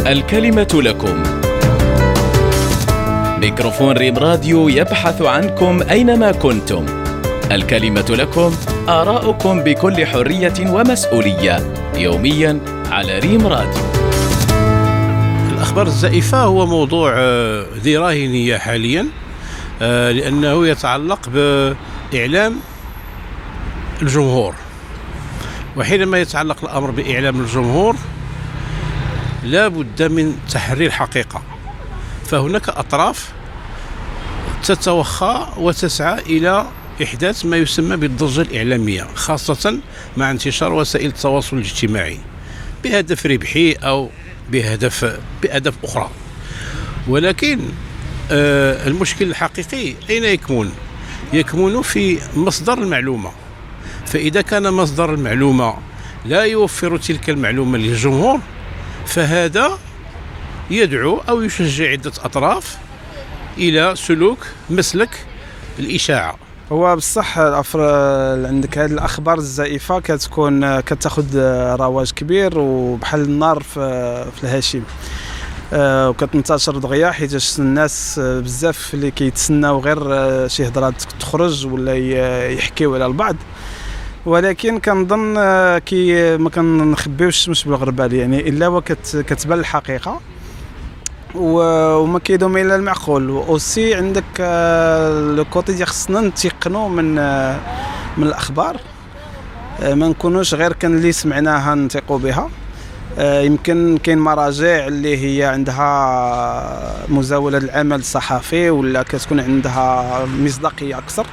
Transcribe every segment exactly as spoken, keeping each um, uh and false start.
الكلمة لكم. ميكروفون ريم راديو يبحث عنكم أينما كنتم. الكلمة لكم، آراؤكم بكل حرية ومسؤولية، يومياً على ريم راديو. الأخبار الزائفة هو موضوع ذي راهنية حالياً، لأنه يتعلق بإعلام الجمهور، وحينما يتعلق الأمر بإعلام الجمهور لا بد من تحرير الحقيقة. فهناك أطراف تتوخى وتسعى إلى إحداث ما يسمى بالضجة الإعلامية، خاصة مع انتشار وسائل التواصل الاجتماعي بهدف ربحي أو بهدف بأهداف أخرى. ولكن آه المشكل الحقيقي أين يكمن؟ يكمن في مصدر المعلومة. فإذا كان مصدر المعلومة لا يوفر تلك المعلومة للجمهور، فهذا يدعو أو يشجع عدة أطراف إلى سلوك مسلك الإشاعة. هو بصح عندك هذه الأخبار الزائفة كتكون كتاخذ رواج كبير وبحال النار في في الهشيم، أه وكتنتشر دغيا حيت الناس بزاف اللي كيتسناو غير شي هضره تخرج ولا يحكيو على البعض. ولكن كنظن كي ما كنخبيوش الشمس بالغربال، يعني الا وكتبان الحقيقه وما كيدوم الا المعقول. واوسي عندك لو كوتي ديال خصنا نتيقنوا من من الاخبار، ما نكونوش غير كان اللي سمعناها نثقوا بها. يمكن كاين مراجع اللي هي عندها مزاوله العمل الصحفي ولا كتكون عندها مصداقيه اكثر،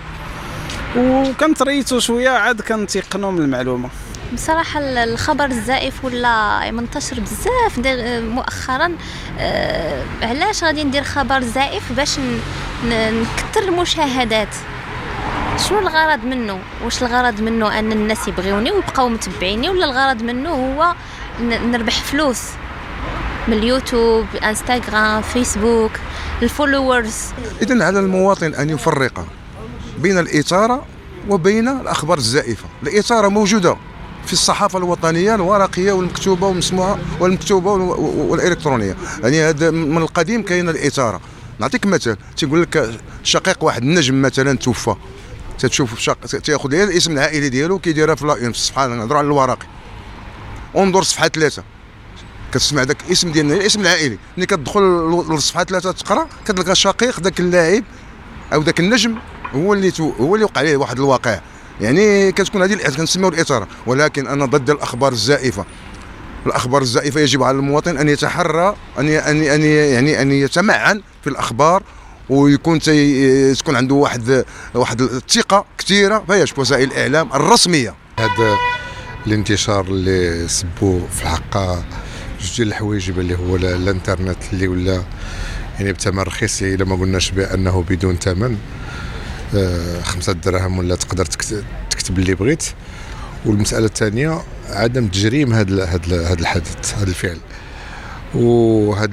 وكنتريتو شويه عاد كنتيقنوا من المعلومه. بصراحه الخبر الزائف ولا منتشر بزاف مؤخرا. أه علاش غادي ندير خبر زائف؟ باش نكثر المشاهدات. شنو الغرض منه؟ واش الغرض منه ان الناس يبغيوني ويبقاو متبعيني، ولا الغرض منه هو نربح فلوس من اليوتيوب، انستغرام، فيسبوك، الفولورز؟ اذن على المواطن ان يفرق بين الإثارة وبين الأخبار الزائفة. الإثارة موجودة في الصحافة الوطنية الورقية والمكتوبة والمسموعة والمكتوبة والإلكترونية، يعني هذا من القديم كاين الإثارة. نعطيك مثال، تيقول لك شقيق واحد النجم مثلا توفى، تتشوف شق... تاخذ ليه الاسم العائلي ديالو كيديرها في لاين في الصفحة، نهضروا على الورقي، انظر صفحة ثلاثة كتسمع داك الاسم ديالنا الاسم العائلي. ملي كتدخل لصفحة ثلاثة تقرا كتلقى شقيق داك اللاعب أو داك النجم هو اللي تو هو اللي وقع عليه واحد الواقع، يعني كتكون هذه كنسميو الإثارة. ولكن أنا ضد الأخبار الزائفة. الأخبار الزائفة يجب على المواطن أن يتحرى أن أن أن يعني أن يتمعن في الأخبار، ويكون تي تكون عنده واحد واحد الثقة كثيرة فياش وسائل الإعلام الرسمية. هذا الانتشار اللي سبوه في الحقيقة جوج ديال الحوايج اللي هو الانترنت اللي ولا يعني بثمن رخيص، إلا ما قلناش بأنه بدون ثمن، خمسة دراهم ولا تقدر تكتب اللي بغيت. والمسألة الثانية عدم تجريم هذا هذا هذا الحدث، هذا الفعل، وهذا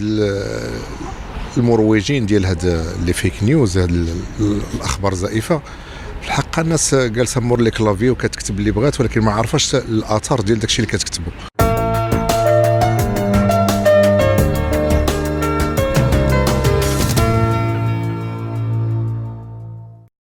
المروجين ديال هذا اللي فيك نيوز، هذا الأخبار الزائفة. في الحقيقة الناس جالسة مور لي كلافي وكتكتب اللي بغات، ولكن ما عرفاش الآثار ديال داكشي اللي كتكتبه.